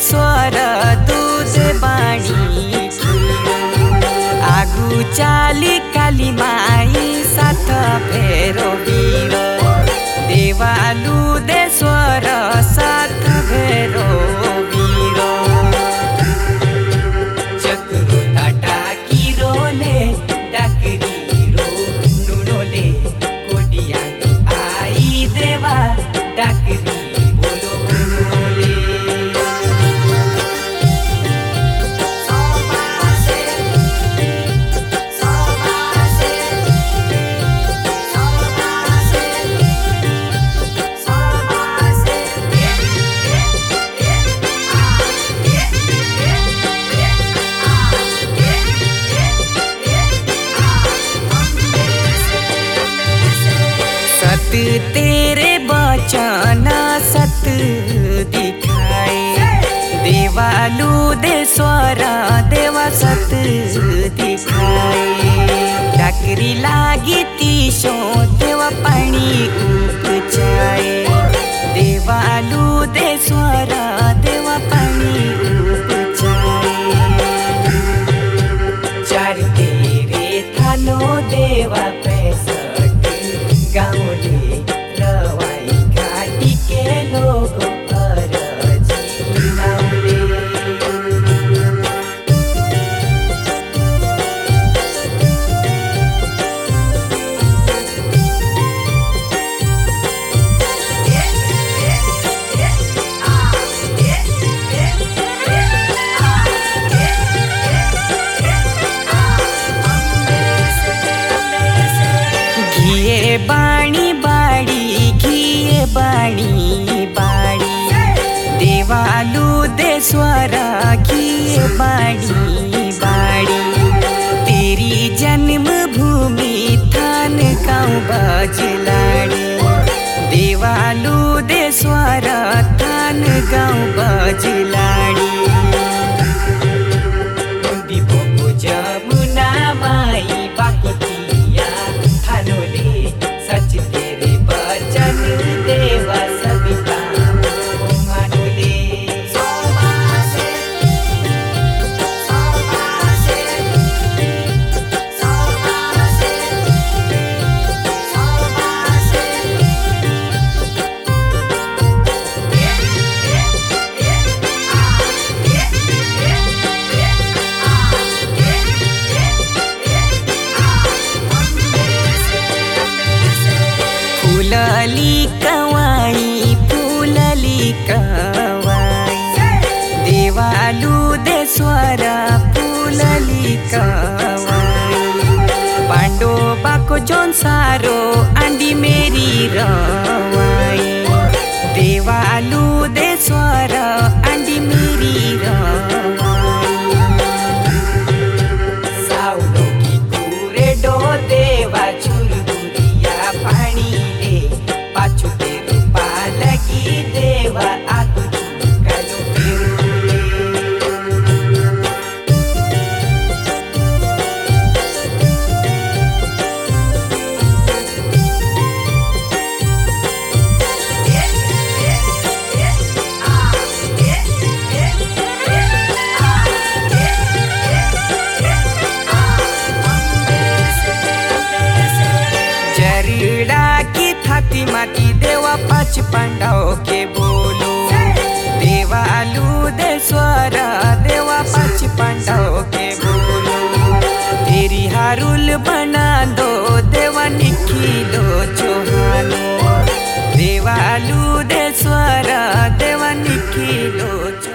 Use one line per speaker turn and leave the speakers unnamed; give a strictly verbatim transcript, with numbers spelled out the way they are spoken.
स्वर दूध बाणी आगु चाली काली माई साथ फेरो वीर देवालु दे स्वर साथ फेरो वीर चक्रो टाटा किरोले डाकरी रो नुनोले कोडिया आई देवा डाकरी बोलो नुनोले सत तेरे बचन सत दिखाए देवालु दे स्वर देवा सत दिखाए डाकरी लागी तीसो देवा पानी उपचाए देवालु दे स्वर देवा पानी उपचाए चार तेरे थानो देवा पैसा गाउँले रवाई घाटी के लोग अरजी गाउँले घिए बाणी बाड़ी घिए बाणी बाड़ी देवालु दे स्वर घिए बाड़ी बाड़ी तेरी जन्म भूमि थान गाँव बजलाड़ी देवालु दे स्वर थान गाँव बजलाड़ी जमुना माई बाकुतिया थानोले सच तेरे बचन देवा सविता मानोले फूलली कवाई फूलली कवाई देवालु दे स्वर फूलली कवाई पांडो बाको जोन सारो आंडी मेरी रवाई देवालु दे स्वर आंडी मेरी रवाई साउलो की कुरे डो देवा चुरगुरिया पानी पाछु तेरो पालकी देवा आगु चुकालो फेरुले जरीड़ा की थाती माटी देवा पाँच पांडव के बोलो देवालु दे स्वर देवा पाँच पांडव के बोलो तेरी हारुल बना दो देवा निखिलो चौहानो देवालु दे स्वर देवा निखिलो